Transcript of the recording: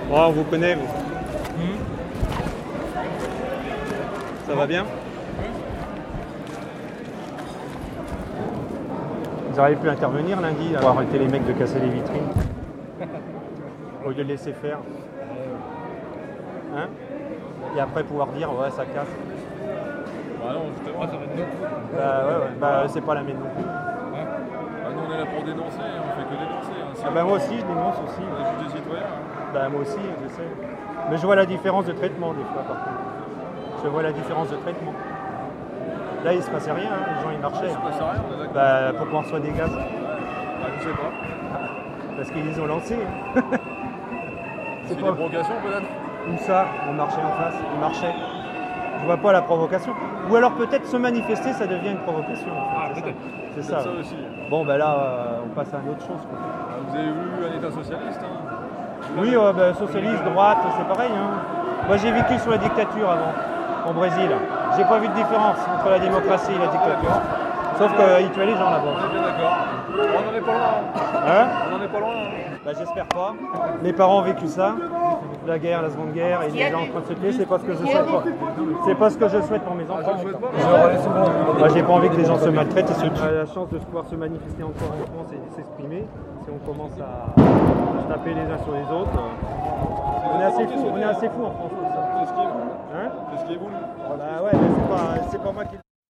Oh, on vous connaît, vous. Ça va bien? Vous auriez pu intervenir lundi, pour arrêter les mecs de casser les vitrines. Au lieu de laisser faire. Hein? Et après pouvoir dire, ouais, ça casse. Bah non, justement, ça va être notre faute. Bah ouais. Bah c'est pas la mienne non plus. Ouais. Bah nous on est là pour dénoncer, on fait que dénoncer. Hein. Ah bah moi aussi, je dénonce aussi. On est juste des citoyens. Hein. Bah moi aussi, je sais. Mais je vois la différence de traitement des fois par contre. Je vois la différence de traitement. Là il se passait rien, hein. Les gens ils marchaient. Il se passe rien, on est d'accord. Bah pourquoi on reçoit des gaz? Bah je sais pas. Parce qu'ils les ont lancés. Hein. C'est des provocations peut-être? Où ça? On marchait en face, ils marchaient. Je vois pas la provocation. Ou alors peut-être se manifester, ça devient une provocation. En fait. C'est ça. Ça aussi. Bon ben là, on passe à une autre chose. Quoi. Vous avez vu un État socialiste hein? Oui, ben, socialiste, droite, c'est pareil. Hein. Moi j'ai vécu sous la dictature avant, au Brésil. J'ai pas vu de différence entre la démocratie et la dictature. Sauf qu'ils tuaient les gens là-bas. On est bien d'accord. On en est pas loin. Hein? On en est pas loin. Bah, j'espère pas. Mes parents ont vécu ça, la guerre, la seconde guerre, et les gens en train de se tuer, c'est pas ce que je souhaite pour... C'est pas ce que je souhaite pour mes enfants. Moi j'ai pas envie que les gens se maltraitent et se tuent. On a la chance de pouvoir se manifester encore en France et de s'exprimer. Si on commence à se taper les uns sur les autres, on est assez fous en France. C'est ce qui est vous. Hein? C'est ce qui est vous. Bah ouais, mais c'est pas moi qui...